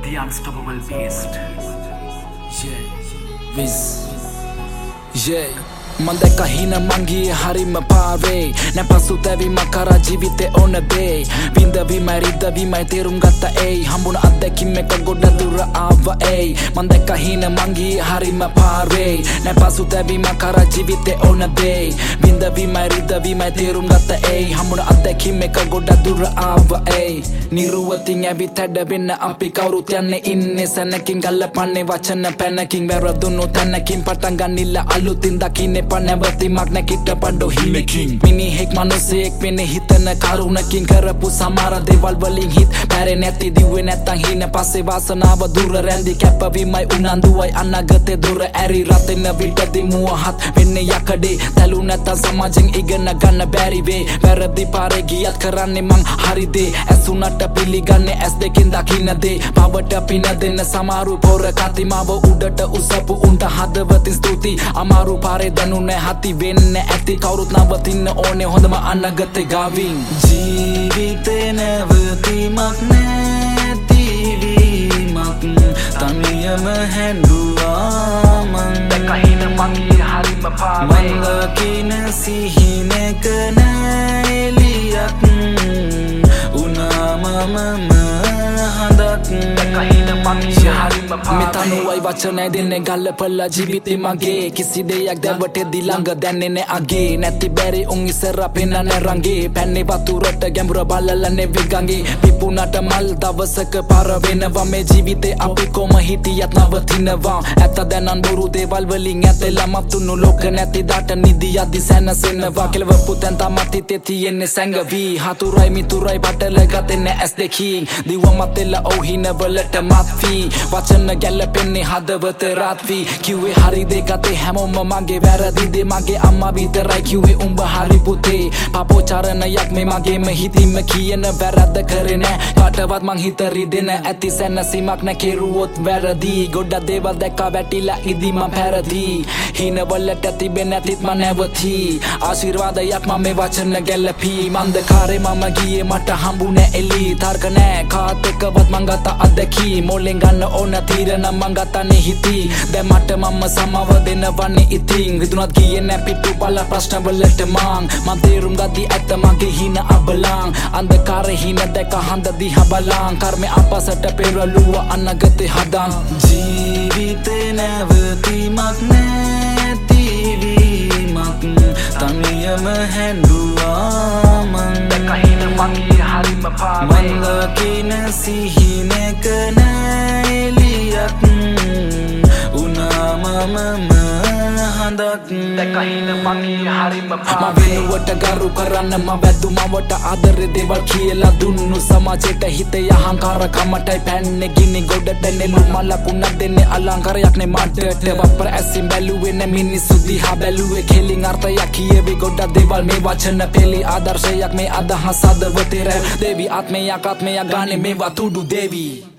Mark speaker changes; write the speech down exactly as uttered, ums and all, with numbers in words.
Speaker 1: The unstoppable beast.
Speaker 2: Yeah, Viz. Yeah. Mandeka hina mangi hari mapare na pasuta vi makara jivite onade vinda vi marida vi mai terum gatta ei hambuna addeki meka goda dura ava ei mandeka hina mangi hari mapare na pasuta vi makara jivite onade vinda vi marida vi mai terum gatta ei hambuna addeki meka goda dura ava ei niruwatin abi tada binna api kawrut yanne inne sanakin galapanne wachana panakin veradunu tanakin patanganilla alutin dakine Panavati magna kita pando himeking Mini hek manuse ek pene hitana karunakin Karapu samara deval baling hit Pare neti diwe netang hina Pase vasanawa dura rendi Kappa vimai unanduai anagate dura Eri ratena vitadi muahat Venne yakade Talu neta samajeng igana gana bari ve Veradi pare giyat karane mang hari de Asunata piligane as dekin dakina de Pavata pina dena samaru pora kati Mawa udata usapu unta hadavatin stuti Amaru pare danu ne hati venne ඇති කවුරුත් නවතින්න ඕනේ හොඳම අනගතේ ගාවින් ජීවිතේ නැවතීමක් නැතිවීමක් තනියම හැඬුවා මං දැකහින මගේ හරිම පාරේ මං දකින සිහිනක නැලියක් උනාම මම හඳක් දැකහින මගේ හරිම පාරේ මෙතනුවයි වචනය දෙන්නේ ගල්ලපල්ලා ජීවිතේ මගේ කිසි දෙයක් දැවටෙදි ළඟ දැන්නේ නෑ අගේ නැති බැරි උන් ඉස්සර පෙන්නන රංගේ පැන්නේ වතුරට ගැඹුර බලලා නෙවෙයි ගඟේ පිපුණට මල් දවසක පාර වෙනවා මේ ජීවිතේ අපි කොම හිටියත් නවතිනවා ඇත්ත දැනන් බොරු දේවල් වලින් ඇතලා මතුණු ලෝක නැති දාට නිදියදි සැනසෙනවා කෙලවපු තැන් තමත් හිතේ තියෙන්නේ සැඟවි හතුරයි මිතුරයි පටල ගතේ නෑ ඇස් දෙකින් දිව මතෙලා ඔහින වලට මත්වි වචන ගැලපෙන්නේ හදවත රාත්වි කිව්වේ හරි දෙකතේ හැමෝම මගේ වැරදි දේ මගේ අම්මා විතරයි කිව්වේ උඹ හරි පුතේ පාපෝචාරණයක් මේ මගේම හිතින්ම කියන වැරද්ද කරේ නෑ කාටවත් මං හිත රිදෙන ඇති සැනසීමක් නෑ කෙරුවොත් වැරදි ගොඩක් දේවල් දැක්කා වැටිලා ඉදි මං පැරදි හිනවලට තිබෙන ඇතිත් මං නැවති ආශිර්වාදයක් මම මේ වචන ගැලපි මන්දකාරේ මම ගියේ මට හම්බුනේ එලි තර්ක නෑ කාත් එක්කවත් මං ගත අදකි මොලෙන් ගන්න ඕන තීරණ මං ගතනේ හිති දැන් මට මම සමව දෙනවන්නේ ඉතින් රිදුනත් ගියේ නෑ පිටු බල ප්‍රශ්න වලට මං මං තේරුම් ගති ඇත්ත මගේ හින අබලං අන්ධකාරේ හින දැක හඳ දිහා බලං කර්මේ අපසට පෙරළුව අනගතේ හදං ජීවිතේ නැවතීමක් නැතිවීමක් තනියම හැඬුවා මං දැකහින මගේ හරිම පාරේ මං දකින සිහිනක නැලියක් උනාම මම දැකහින මගේ හරිම පාරේ මම වෙනුවට ගරු කරන්න මම වැදුමවට ආදරේ දේවල් කියලා දුන්නු සමාජයට හිතේ අහංකාර කමටයි පැන්නේ ගිනි ගොඩට නෙළු මලකුණක් දෙන්නේ අලංකාරයක් නේ මඩට වප්පර ඇසින් බැලුවේ නේ මිනිස්සු දිහා බැලුවේ කෙලින් අර්ථයක් කියවේ ගොඩක් දේවල් මේ වචන පෙළි ආදර්ශයක් මේ අදහස් අදවතේ රැ දෙවි ආත්මයක් ආත්මයක් ගානේ මේවා තුඩු දෙවි